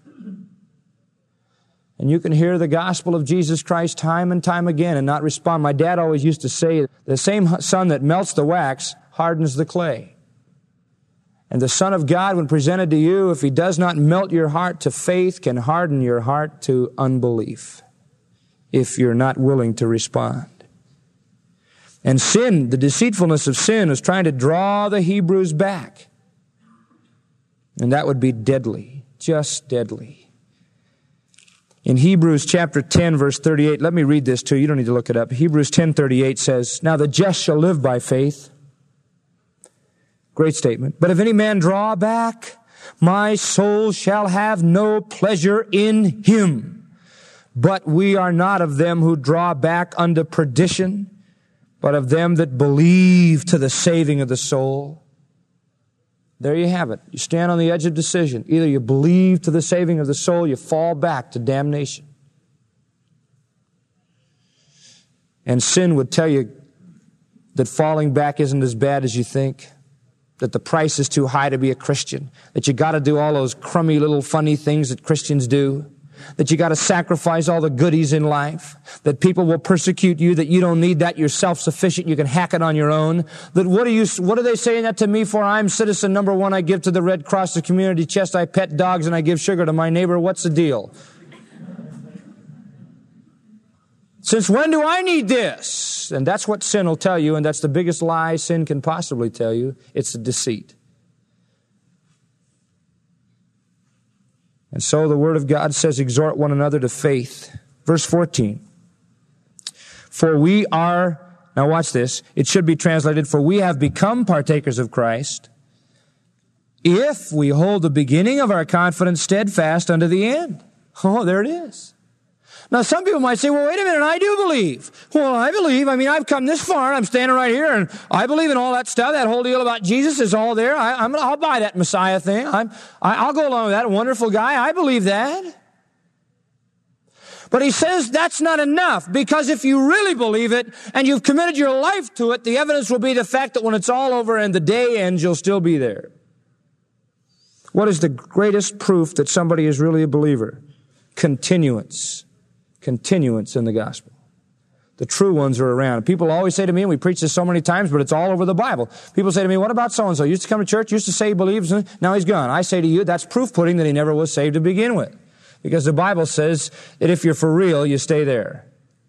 [SPEAKER 2] And you can hear the gospel of Jesus Christ time and time again and not respond. My dad always used to say, the same sun that melts the wax hardens the clay. And the Son of God, when presented to you, if He does not melt your heart to faith, can harden your heart to unbelief, if you're not willing to respond. And sin, the deceitfulness of sin, is trying to draw the Hebrews back. And that would be deadly, just deadly. In Hebrews chapter 10, verse 38, let me read this to you. You don't need to look it up. Hebrews 10:38 says, now the just shall live by faith. Great statement. But if any man draw back, my soul shall have no pleasure in him. But we are not of them who draw back unto perdition, but of them that believe to the saving of the soul. There you have it. You stand on the edge of decision. Either you believe to the saving of the soul, you fall back to damnation. And sin would tell you that falling back isn't as bad as you think, that the price is too high to be a Christian, that you got to do all those crummy little funny things that Christians do, that you got to sacrifice all the goodies in life, that people will persecute you, that you don't need that, you're self-sufficient, you can hack it on your own. That what are they saying that to me for? I'm citizen number one, I give to the Red Cross, the community chest, I pet dogs, and I give sugar to my neighbor. What's the deal? Since when do I need this? And that's what sin will tell you, and that's the biggest lie sin can possibly tell you. It's a deceit. And so the Word of God says, exhort one another to faith. Verse 14. For we are, now watch this, it should be translated, for we have become partakers of Christ, if we hold the beginning of our confidence steadfast unto the end. Oh, there it is. Now, some people might say, well, wait a minute, I do believe. Well, I believe. I mean, I've come this far, and I'm standing right here, and I believe in all that stuff. That whole deal about Jesus is all there. I'll buy that Messiah thing. I'll go along with that. Wonderful guy. I believe that. But he says that's not enough, because if you really believe it, and you've committed your life to it, the evidence will be the fact that when it's all over and the day ends, you'll still be there. What is the greatest proof that somebody is really a believer? Continuance. Continuance in the gospel. The true ones are around. People always say to me, and we preach this so many times, but it's all over the Bible. People say to me, what about so-and-so? Used to come to church, used to say he believes, now he's gone. I say to you, that's proof pudding that he never was saved to begin with. Because the Bible says that if you're for real, you stay there.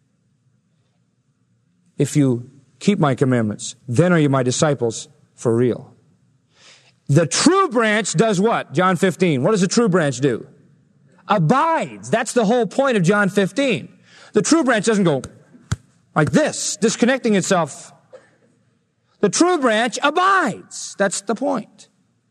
[SPEAKER 2] If you keep my commandments, then are you my disciples for real. The true branch does what? John 15. What does the true branch do? Abides. That's the whole point of John 15. The true branch doesn't go like this, disconnecting itself. The true branch abides. That's the point.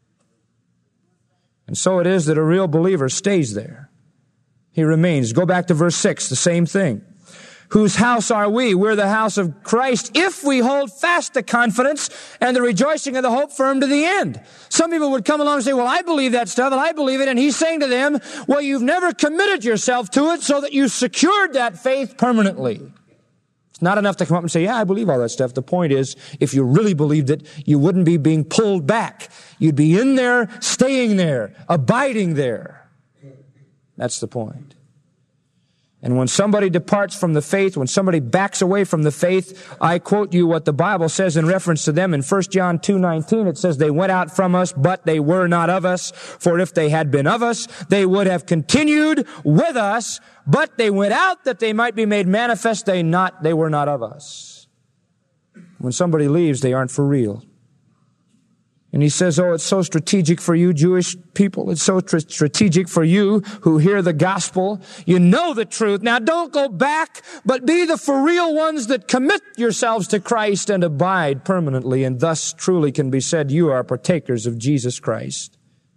[SPEAKER 2] And so it is that a real believer stays there. He remains. Go back to verse 6, the same thing. Whose house are we? We're the house of Christ if we hold fast the confidence and the rejoicing of the hope firm to the end. Some people would come along and say, well, I believe that stuff and I believe it. And he's saying to them, well, you've never committed yourself to it so that you secured that faith permanently. It's not enough to come up and say, yeah, I believe all that stuff. The point is, if you really believed it, you wouldn't be being pulled back. You'd be in there, staying there, abiding there. That's the point. And when somebody departs from the faith, when somebody backs away from the faith, I quote you what the Bible says in reference to them in 1 John 2:19. It says, they went out from us, but they were not of us. For if they had been of us, they would have continued with us. But they went out that they might be made manifest. They were not of us. When somebody leaves, they aren't for real. And he says, oh, it's so strategic for you Jewish people. It's so strategic for you who hear the gospel. You know the truth. Now don't go back, but be the for real ones that commit yourselves to Christ and abide permanently, and thus truly can be said you are partakers of Jesus Christ.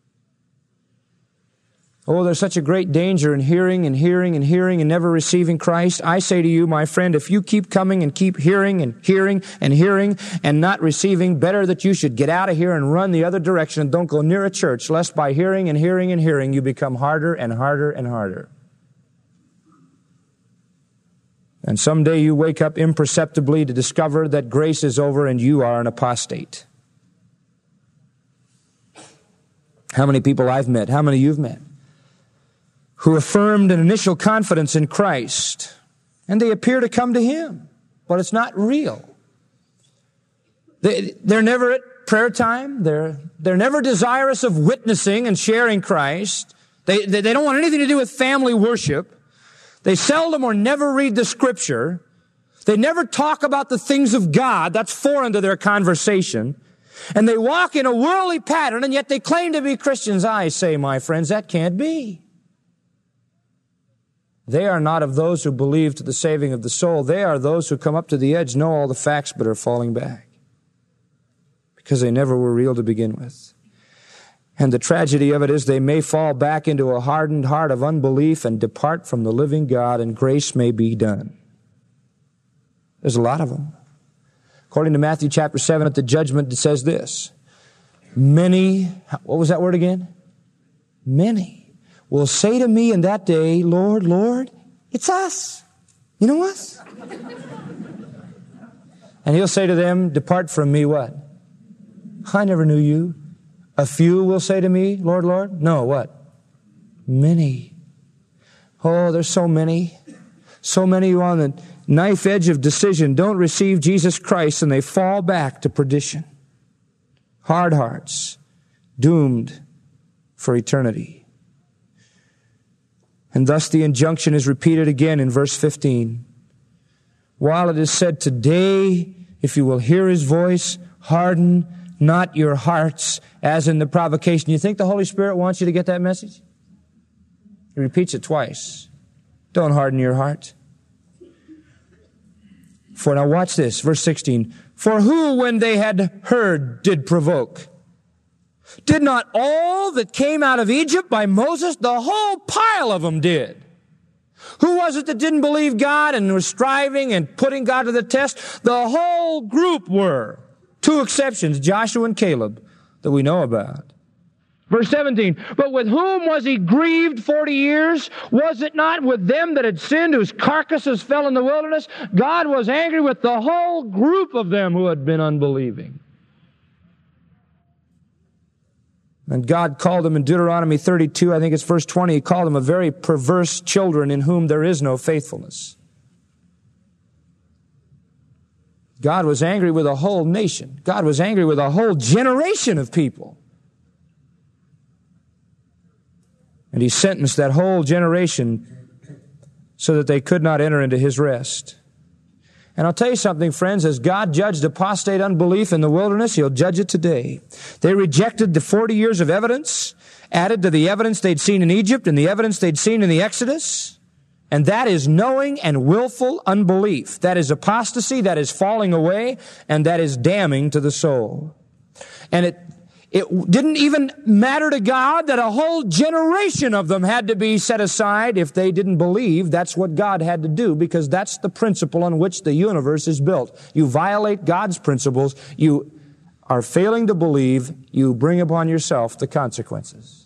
[SPEAKER 2] Oh, there's such a great danger in hearing and hearing and hearing and never receiving Christ. I say to you, my friend, if you keep coming and keep hearing and hearing and hearing and not receiving, better that you should get out of here and run the other direction and don't go near a church, lest by hearing and hearing and hearing you become harder and harder and harder. And someday you wake up imperceptibly to discover that grace is over and you are an apostate. How many people I've met, how many you've met, who affirmed an initial confidence in Christ, and they appear to come to Him, but it's not real. They're never at prayer time. They're never desirous of witnessing and sharing Christ. They don't want anything to do with family worship. They seldom or never read the Scripture. They never talk about the things of God. That's foreign to their conversation. And they walk in a worldly pattern, and yet they claim to be Christians. I say, my friends, that can't be. They are not of those who believe to the saving of the soul. They are those who come up to the edge, know all the facts, but are falling back because they never were real to begin with. And the tragedy of it is they may fall back into a hardened heart of unbelief and depart from the living God, and grace may be done. There's a lot of them. According to Matthew chapter 7, at the judgment, it says this: many, what was that word again? Many will say to me in that day, Lord, Lord, it's us. You know us? And He'll say to them, depart from me, what? I never knew you. A few will say to me, Lord, Lord. No, what? Many. Oh, there's so many. So many who on the knife edge of decision don't receive Jesus Christ, and they fall back to perdition. Hard hearts, doomed for eternity. And thus the injunction is repeated again in verse 15. While it is said, today, if you will hear His voice, harden not your hearts, as in the provocation. You think the Holy Spirit wants you to get that message? He repeats it twice. Don't harden your heart. For now watch this, verse 16. For who, when they had heard, did provoke? Did not all that came out of Egypt by Moses? The whole pile of them did. Who was it that didn't believe God and was striving and putting God to the test? The whole group were. Two exceptions, Joshua and Caleb, that we know about. Verse 17, but with whom was He grieved 40 years? Was it not with them that had sinned, whose carcasses fell in the wilderness? God was angry with the whole group of them who had been unbelieving. And God called them in Deuteronomy 32, I think it's verse 20, He called them a very perverse children in whom there is no faithfulness. God was angry with a whole nation. God was angry with a whole generation of people. And He sentenced that whole generation so that they could not enter into His rest. And I'll tell you something, friends, as God judged apostate unbelief in the wilderness, He'll judge it today. They rejected the 40 years of evidence, added to the evidence they'd seen in Egypt and the evidence they'd seen in the Exodus. And that is knowing and willful unbelief. That is apostasy, that is falling away, and that is damning to the soul. And it didn't even matter to God that a whole generation of them had to be set aside if they didn't believe. That's what God had to do, because that's the principle on which the universe is built. You violate God's principles, you are failing to believe, you bring upon yourself the consequences.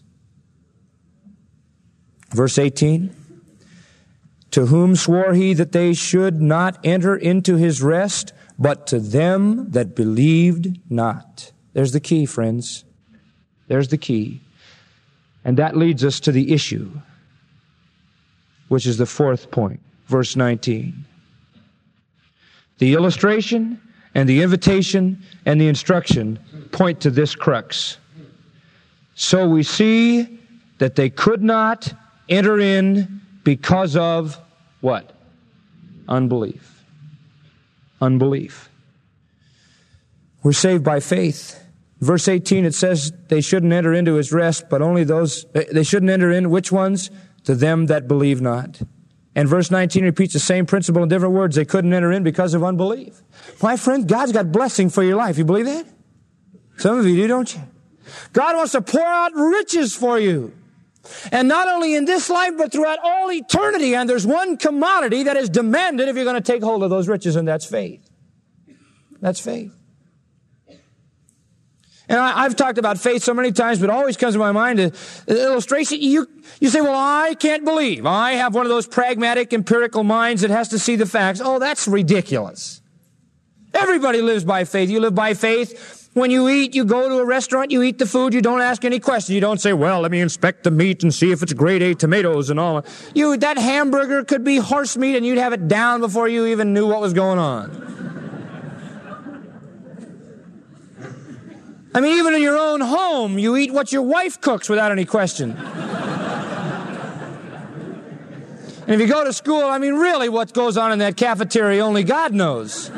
[SPEAKER 2] Verse 18. To whom swore He that they should not enter into His rest, but to them that believed not. There's the key, friends. There's the key. And that leads us to the issue, which is the fourth point, verse 19. The illustration and the invitation and the instruction point to this crux. So we see that they could not enter in because of what? Unbelief. Unbelief. We're saved by faith. Verse 18, it says they shouldn't enter into His rest, but only they shouldn't enter in, which ones? To them that believe not. And verse 19 repeats the same principle in different words. They couldn't enter in because of unbelief. My friend, God's got blessing for your life. You believe that? Some of you do, don't you? God wants to pour out riches for you. And not only in this life, but throughout all eternity. And there's one commodity that is demanded if you're going to take hold of those riches, and that's faith. That's faith. And I've talked about faith so many times, but it always comes to my mind an illustration. You say, well, I can't believe. I have one of those pragmatic, empirical minds that has to see the facts. Oh, that's ridiculous. Everybody lives by faith. You live by faith. When you eat, you go to a restaurant, you eat the food, you don't ask any questions. You don't say, well, let me inspect the meat and see if it's grade A tomatoes and all. That hamburger could be horse meat and you'd have it down before you even knew what was going on. I mean, even in your own home, you eat what your wife cooks without any question. And if you go to school, I mean, really what goes on in that cafeteria, only God knows.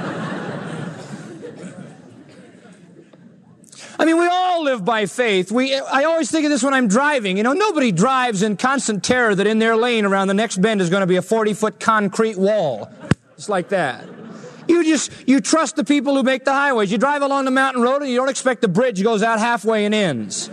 [SPEAKER 2] I mean, we all live by faith. I always think of this when I'm driving. You know, nobody drives in constant terror that in their lane around the next bend is going to be a 40-foot concrete wall. It's like that. You trust the people who make the highways. You drive along the mountain road and you don't expect the bridge goes out halfway and ends.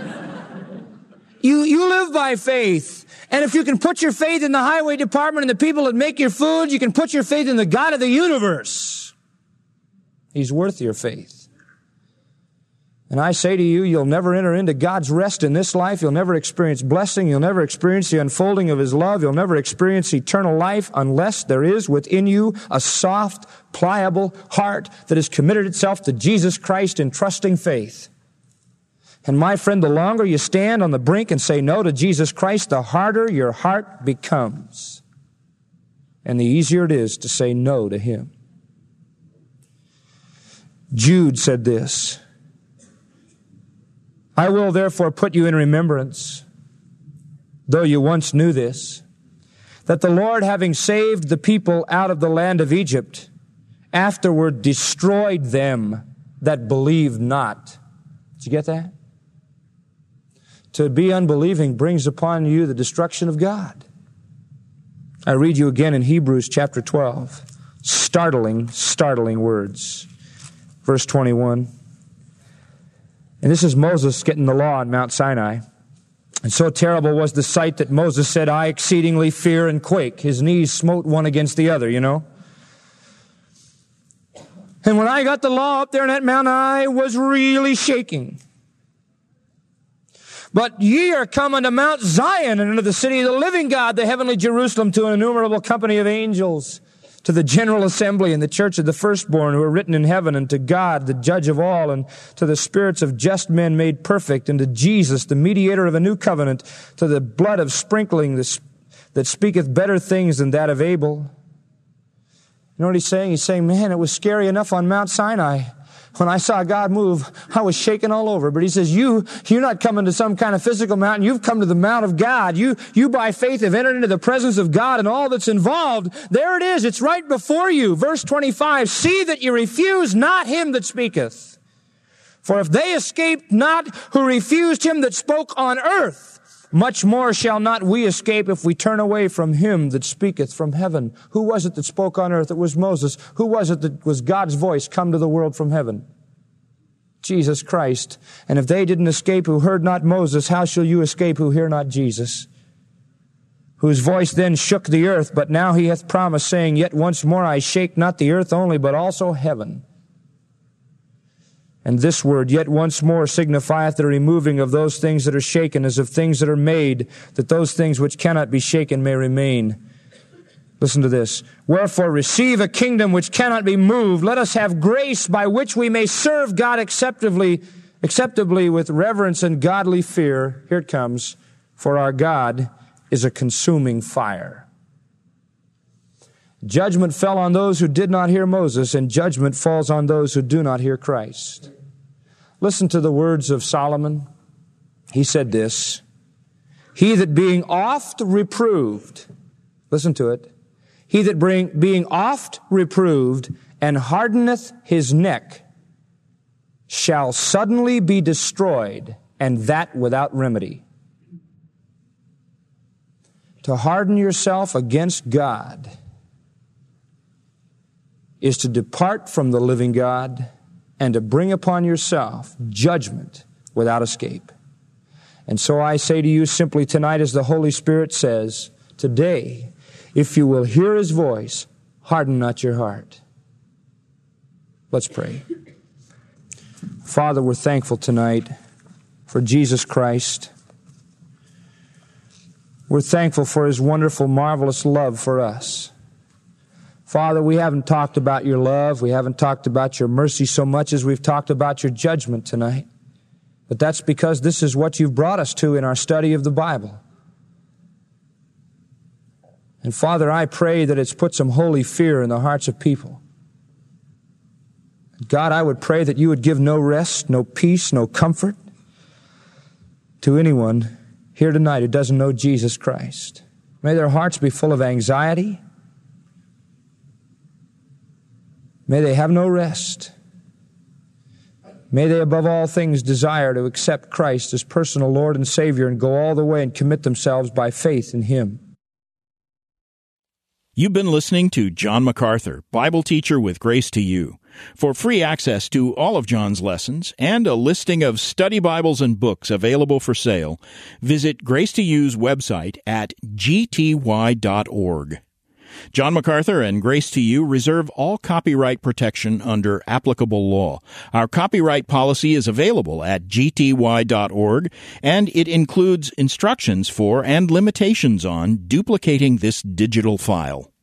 [SPEAKER 2] You live by faith. And if you can put your faith in the highway department and the people that make your food, you can put your faith in the God of the universe. He's worth your faith. And I say to you, you'll never enter into God's rest in this life. You'll never experience blessing. You'll never experience the unfolding of His love. You'll never experience eternal life unless there is within you a soft, pliable heart that has committed itself to Jesus Christ in trusting faith. And my friend, the longer you stand on the brink and say no to Jesus Christ, the harder your heart becomes. And the easier it is to say no to Him. Jude said this, I will therefore put you in remembrance, though you once knew this, that the Lord, having saved the people out of the land of Egypt, afterward destroyed them that believed not. Did you get that? To be unbelieving brings upon you the destruction of God. I read you again in Hebrews chapter 12. Startling words. Verse 21. And this is Moses getting the law on Mount Sinai. And so terrible was the sight that Moses said, I exceedingly fear and quake. His knees smote one against the other, you know. And when I got the law up there on that mountain, I was really shaking. But ye are come unto Mount Zion and unto the city of the living God, the heavenly Jerusalem, to an innumerable company of angels, to the general assembly and the church of the firstborn who are written in heaven, and to God, the judge of all, and to the spirits of just men made perfect, and to Jesus, the mediator of a new covenant, to the blood of sprinkling that speaketh better things than that of Abel. You know what he's saying? He's saying, man, it was scary enough on Mount Sinai. When I saw God move, I was shaking all over. But he says, you're not coming to some kind of physical mountain. You've come to the Mount of God. You by faith have entered into the presence of God and all that's involved. There it is. It's right before you. Verse 25, see that you refuse not him that speaketh. For if they escaped not who refused him that spoke on earth, much more shall not we escape if we turn away from him that speaketh from heaven. Who was it that spoke on earth? It was Moses. Who was it that was God's voice come to the world from heaven? Jesus Christ. And if they didn't escape who heard not Moses, how shall you escape who hear not Jesus? Whose voice then shook the earth, but now he hath promised, saying, yet once more I shake not the earth only, but also heaven. And this word, yet once more, signifieth the removing of those things that are shaken, as of things that are made, that those things which cannot be shaken may remain. Listen to this. Wherefore receive a kingdom which cannot be moved. Let us have grace by which we may serve God acceptably with reverence and godly fear. Here it comes. For our God is a consuming fire. Judgment fell on those who did not hear Moses, and judgment falls on those who do not hear Christ. Listen to the words of Solomon. He said this, he that being oft reproved, listen to it, he that being oft reproved and hardeneth his neck shall suddenly be destroyed, and that without remedy. To harden yourself against God is to depart from the living God and to bring upon yourself judgment without escape. And so I say to you simply tonight, as the Holy Spirit says, today, if you will hear his voice, harden not your heart. Let's pray. Father, we're thankful tonight for Jesus Christ. We're thankful for his wonderful, marvelous love for us. Father, we haven't talked about your love. We haven't talked about your mercy so much as we've talked about your judgment tonight. But that's because this is what you've brought us to in our study of the Bible. And Father, I pray that it's put some holy fear in the hearts of people. God, I would pray that you would give no rest, no peace, no comfort to anyone here tonight who doesn't know Jesus Christ. May their hearts be full of anxiety. May they have no rest. May they above all things desire to accept Christ as personal Lord and Savior and go all the way and commit themselves by faith in him.
[SPEAKER 1] You've been listening to John MacArthur, Bible teacher with Grace to You. For free access to all of John's lessons and a listing of study Bibles and books available for sale, visit Grace to You's website at gty.org. John MacArthur and Grace to You reserve all copyright protection under applicable law. Our copyright policy is available at gty.org, and it includes instructions for and limitations on duplicating this digital file.